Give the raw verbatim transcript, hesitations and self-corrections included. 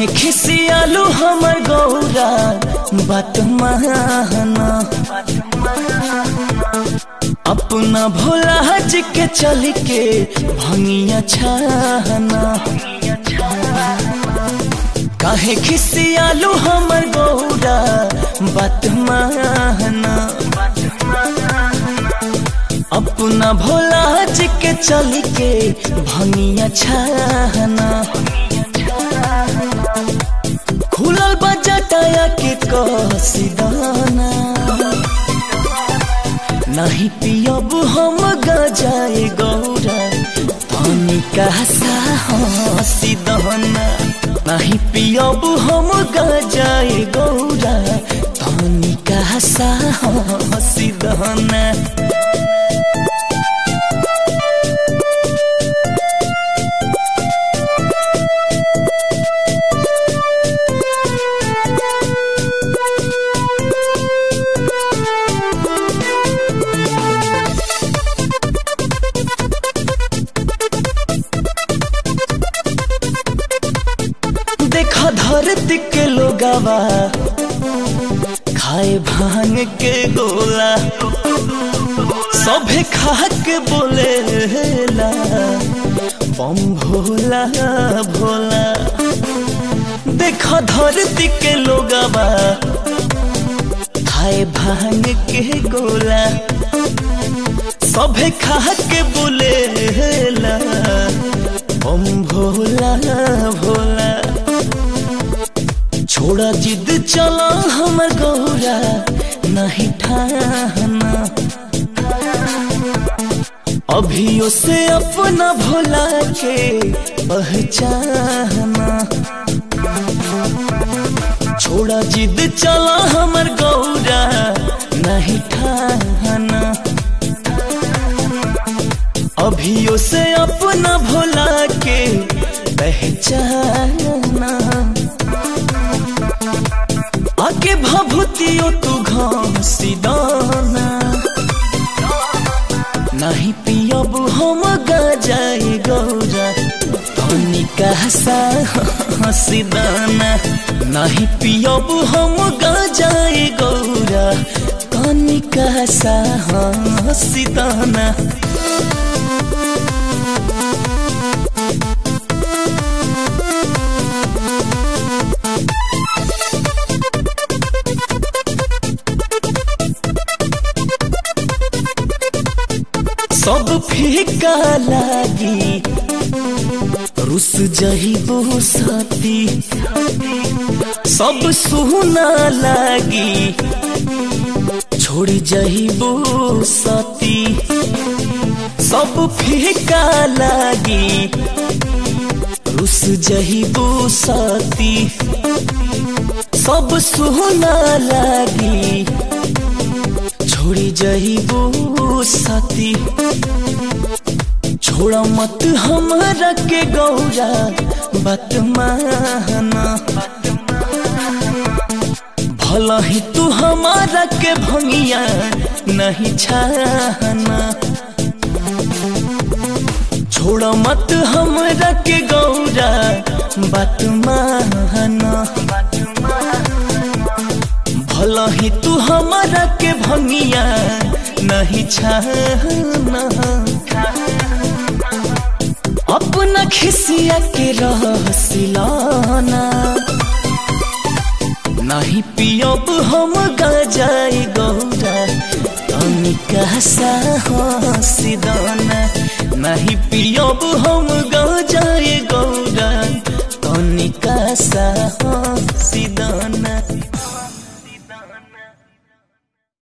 काहे खिसियालू हमर गौरा बात माना अपना भोला जी के चल के भंगिया छाना काहे खिसियालू हमर गौरा बात माना अपना भोला जी के चल के भंगिया छाना खुलल बजटाया के कसीदाना नहीं पियब हम गजाए गौरा पानी का हसी दहना नहीं पियब हम गजाए गौरा पानी का हसी दहना देखा धरती के लोगावा खाए भांग के गोला सभे खा के बोलेला बम भोला भोला देखा धरती के लोगावा खाए भांग के गोला सभे खा के बोलेला बम भोला भोला छोड़ा जिद चला हमर गौरा नहीं ठाना अभियो से अपना भोला के पहचाना छोड़ा जिद चला हमर गौरा नहीं ठाना अभियो से अपना भोला के पहचाना आके भभूतियो तू घासी दाना नहीं पियब हम गजाए गौरा पानी का हसी दाना नहीं पियब हम गजाए गौरा पानी का हसी दाना सब फीका लागी रुस जहिबो साथी सब सुना लागी छोड़ी जहिबो साथी सब फीका लागी रुस जहिबो साथी सब सुना लागी छोड़ी जहिबो साथी छोड़ा मत हमारा के गौरा बात माना भला ही तू हमारा के भंगिया नहीं छाना छोड़ा मत हमारा के गौरा बात माना भला ही तू हमारा के भंगिया नहीं छाना अपना खिसिया के रहसिलाना नहीं पियब हम गजाए गौरा पानी का हसी दाना नहीं पियब हम गजाए गौरा पानी का